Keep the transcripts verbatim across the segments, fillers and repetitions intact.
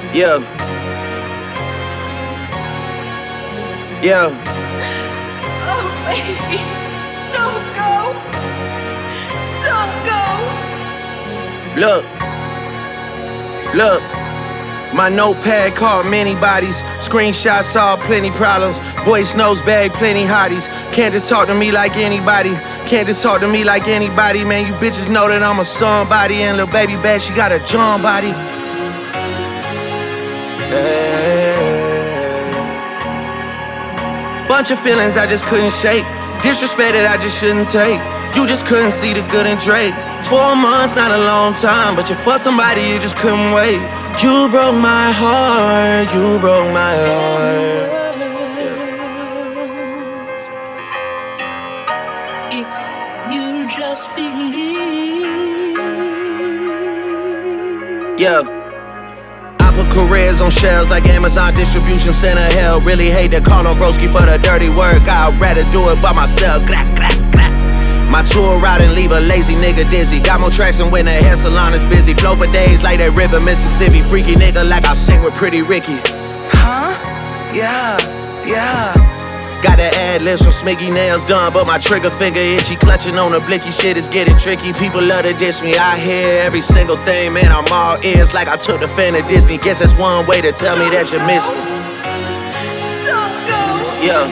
Yeah. Yeah. Oh, baby. Don't go. Don't go. Look. Look. My notepad called many bodies. Screenshots saw plenty problems. Voice notes bagged plenty hotties. Can't just talk to me like anybody. Can't just talk to me like anybody. Man, you bitches know that I'm a somebody. And little baby bad, she got a John body. Hey. Bunch of feelings I just couldn't shake. Disrespect that I just shouldn't take. You just couldn't see the good in Drake. Four months, not a long time, but you for somebody you just couldn't wait. You broke my heart, you broke my heart. If you just believe. Yeah. I put careers on shelves like Amazon distribution center. Hell, really hate to call on broski for the dirty work. I'd rather do it by myself. Clack, clack, clack. My tour route and leave a lazy nigga dizzy. Got more traction when the hair salon is busy. Flow for days like that river Mississippi. Freaky nigga like I sing with Pretty Ricky. Huh? Yeah, yeah. Got the ad libs from Smiggy nails done, but my trigger finger itchy. Clutching on the blicky shit is getting tricky. People love to diss me. I hear every single thing, man. I'm all ears like I took the fan of Disney. Guess that's one way to tell me that you miss me. Don't go. Yeah.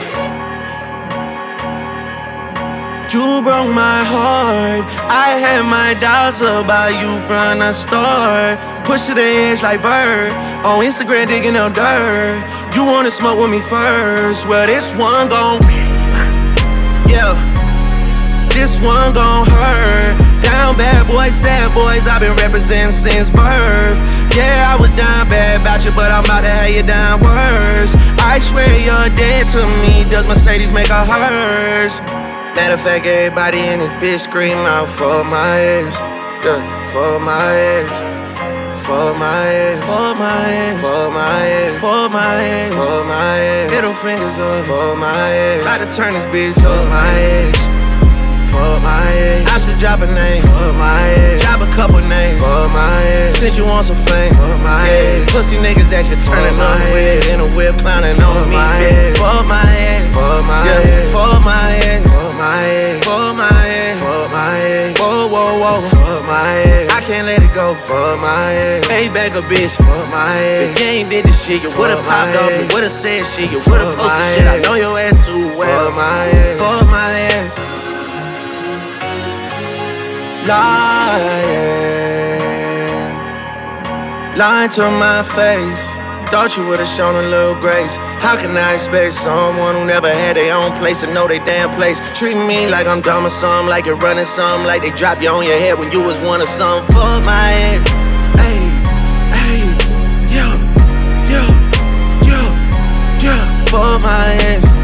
You broke my heart. I had my doubts about you from the start. Push to the edge like Bird. On Instagram digging up dirt. You wanna smoke with me first. Well, this one gon' yeah. This one gon' hurt. Down bad boys, sad boys, I've been representing since birth. Yeah, I was down bad about you, but I'm about to have you down worse. I swear you're dead to me. Does Mercedes make her hers? Matter of fact, everybody in this bitch scream out for my ex. Yeah, for my ex. For my ex. For my ex. For my ex. For my ex. For my ex. Middle fingers up. For my ex. About to turn this bitch up. For my ex. For my ex. I should drop a name. For my ex. Drop a couple names. For my ex. Since you want some fame. For my ex. Pussy niggas that you're turning on with. In a whip clowning on me, bitch. For my ex. For my ex. For my ex. For my ex. For my ex. For my ex. Whoa, whoa, whoa. For my ex. I can't let it go. For my ex. Pay back a bitch. For my ex. If you ain't did this shit, you would've popped up. You would've said shit. You would've posted shit. I know your ass too well. For my ex. For my ex. Lying, lying to my face. Thought you would've shown a little grace. How can I expect someone who never had their own place to know their damn place? Treating me like I'm dumb or something, like you're running something, like they drop you on your head when you was one of some. For my ex, hey, hey, yo, yo, yo, yo. For my ex.